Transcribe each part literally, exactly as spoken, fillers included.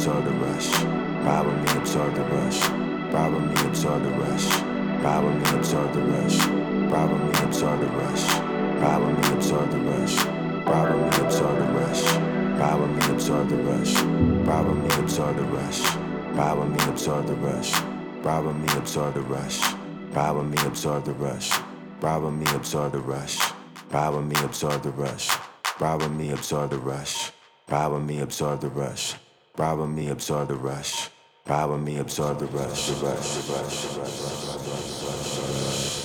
absorb the rush. Ride with me, absorb the rush. Ride with me, absorb the rush. Ride with me, absorb the rush. Ride with me, absorb the rush. Ride with me, absorb the rush. Ride with me, absorb the rush. Ride with me, absorb the rush. Ride with me, absorb the rush. Ride with me, absorb the rush. Ride with me, absorb the rush. Ride with me, absorb the rush. Ride with me, absorb the rush. Ride with me, absorb the rush. Ride with me, absorb the rush. Ride with me, absorb the rush. Ride with me, absorb the rush. Ride with me, absorb the rush. The rush, the rush, the rush, the rush, the rush.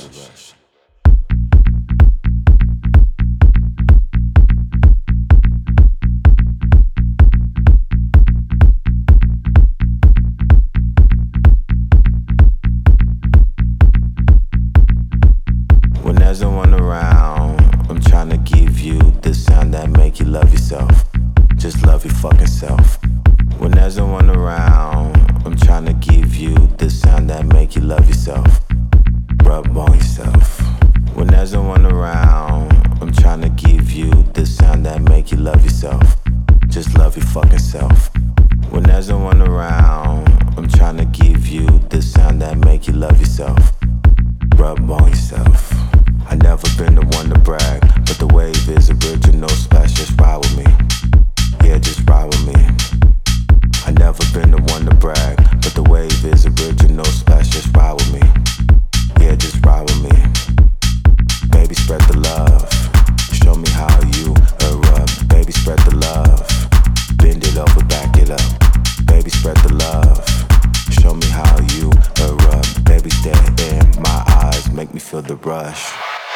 When there's no one around, I'm trying to give you the sound that make you love yourself. Just love your fucking self. When there's no one around, I'm trying to give you the sound that make you love yourself. Rub on yourself. When there's no one around, I'm trying to give you the sound that make you love yourself. Just love your fucking self. When there's no one around, I'm trying to give you the sound that make you love yourself. Rub on yourself. I never been the one to brag, but the wave is original, splash, just ride with me. Yeah, just ride with me. I never been the one to brag, but the wave is original, splash, just ride with me. Yeah, just ride with me. Baby, spread the love. Show me how you erupt. Baby, spread the love. Bend it over, back it up. Baby, spread the love. Show me how you erupt. Baby, stare in my eyes, make me feel the rush.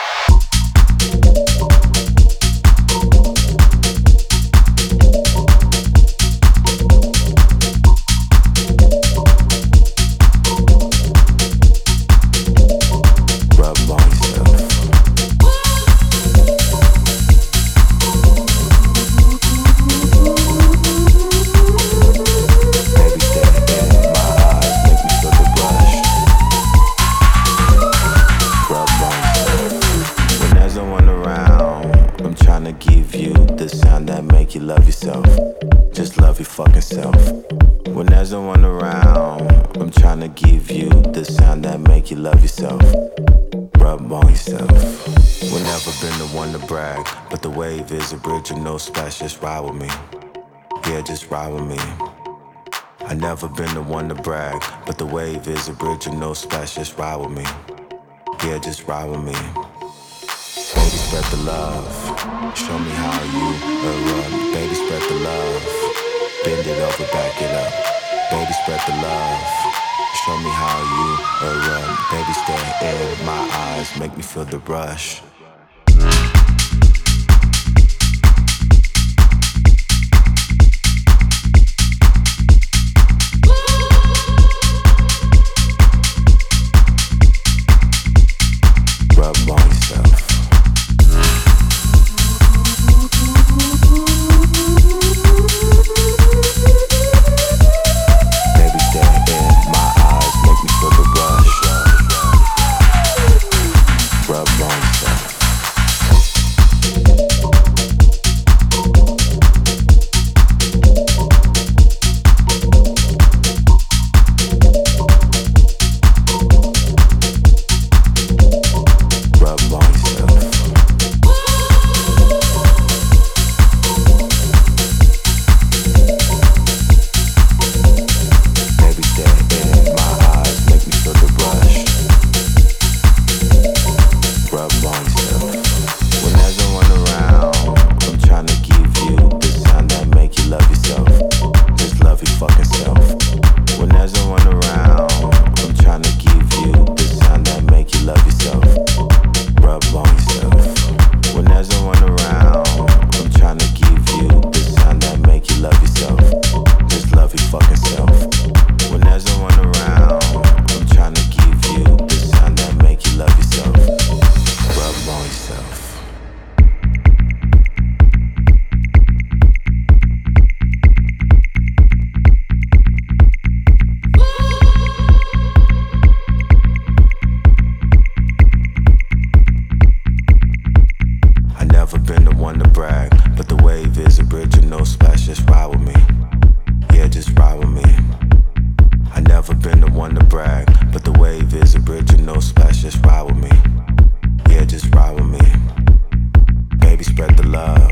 You love yourself, just love your fucking self. When there's no one around, I'm trying to give you the sound that make you love yourself. Rub on yourself. We've never been the one to brag, but the wave is original, splash, just ride with me. Yeah, just ride with me. I never been the one to brag, but the wave is original, splash, just ride with me. Yeah, just ride with me. Baby, spread the love. Show me how you erupt. Baby, spread the love. Bend it over, back it up. Baby, spread the love. Show me how you erupt. Baby, stare in my eyes, make me feel the rush. Rub on yourself. Yeah, just ride with me. I never been the one to brag, but the wave is original splash. Just ride with me. Yeah, just ride with me. Baby, spread the love.